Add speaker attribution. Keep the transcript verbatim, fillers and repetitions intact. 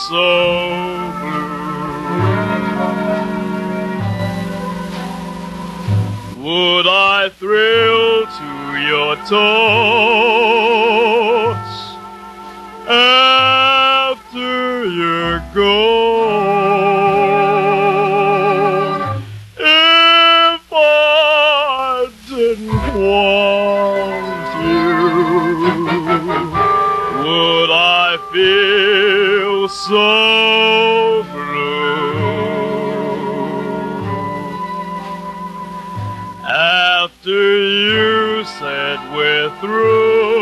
Speaker 1: so blue? Would I thrill to your touch after you're gone? If I didn't want you, would I feel so blue? After you said we're through,